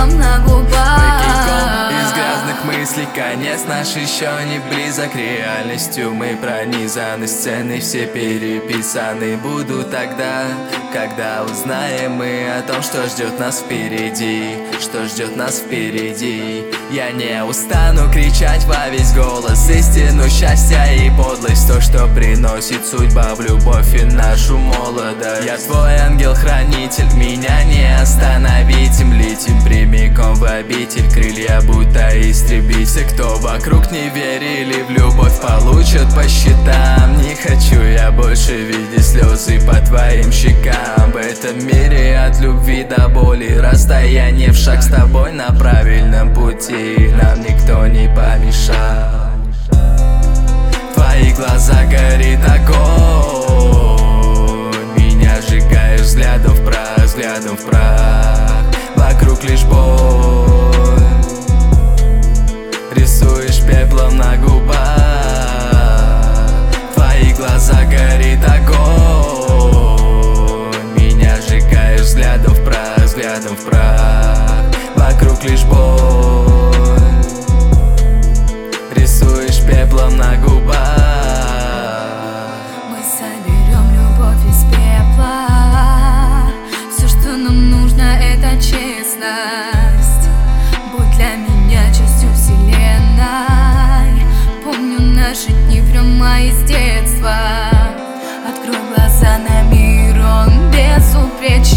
пеплом на губах. Из грязных мыслей конец наш еще не близок. Реальностью мы пронизаны, сцены все переписаны. Буду тогда, когда узнаем мы о том, что ждет нас впереди, что ждет нас впереди. Я не устану кричать во весь голос истину, счастья и подлость, то, что приносит судьба в любовь и нашу молодость. Я твой ангел-хранитель, меня не остановить. Им летим прямиком в обитель, крылья будто истребить. Все, кто вокруг не верили в любовь, получат по счетам. Не хочу я больше видеть слезы по твоим щекам. В этом мире от любви до боли расстояние в шаг, с тобой на правильном пути нам никто не помешал. Твои глаза горит огонь, меня сжигаешь взглядом в прах, взглядом в прах. Вокруг лишь боль, рисуешь пеплом на губах. Твои глаза горит огонь, меня сжигаешь взглядом в прах, взглядом в прах. Вокруг лишь боль, рисуешь пеплом на губах. Мы соберем любовь из пепла. Все, что нам нужно, это честность. Будь для меня частью вселенной. Помню наши дни прямо из детства. Открой глаза на мир, он безупречен.